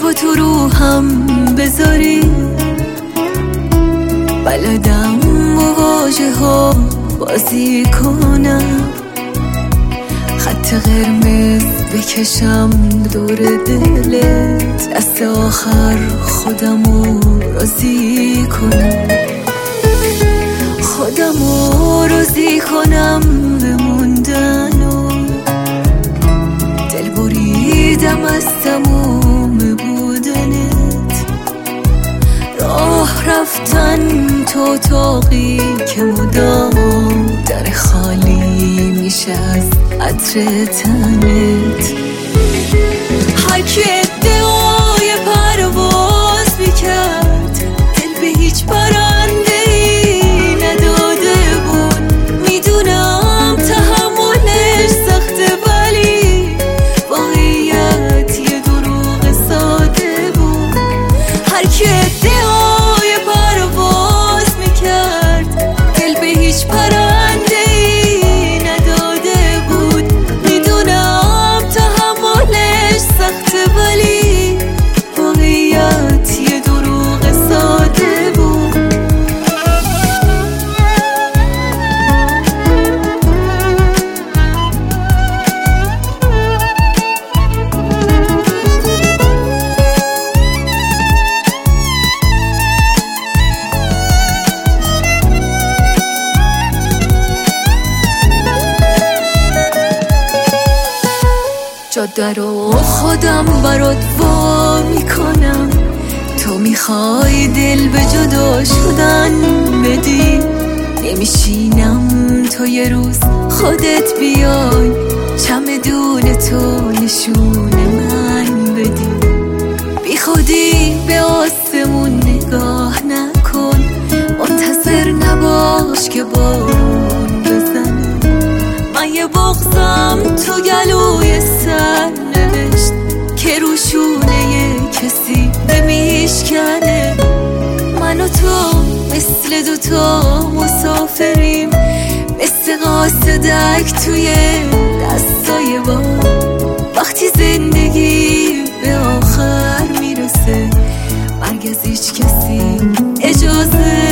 و تو روحم بذاری، بلدم با واژه ها بازی کنم، خط قرمز بکشم دور دلت، دست آخر خودمو راضی کنم، خودمو راضی کنم بموندن و دل بریدم از تموم بودنت، راه رفتن تو اتاقی که مدام در خالی میشه از عطر تنت، هر کی ادعای پرواز میکرد دل به هیچ برنده‌ای نداده بود، میدونم تحملش سخته ولی واقعیت یه دروغ ساده بود، هر کی ادعای پرواز میکرد دل به هیچ برنده‌ای نداده بود، میدونم تحملش سخته ولی واقعیت یه دروغ ساده بود. جاده رو خودم برات وا میکنم، تو میخوای دل به جدا شدن بدی، نمیشینم تو یه روز خودت بیای چمدون تو نشون من بدی، بی خودی به آسمون نگاه نکن، منتظر نباش که بارون بزنه، من یه بغضم تو گلوی سر نوشت که روشونه یه کسی نمیشکنه، من و تو مثل دوتا مسافریم، مثل قاصدک توی دستای با، وقتی زندگی به آخر میرسه مرگ از هیچ کسی اجازه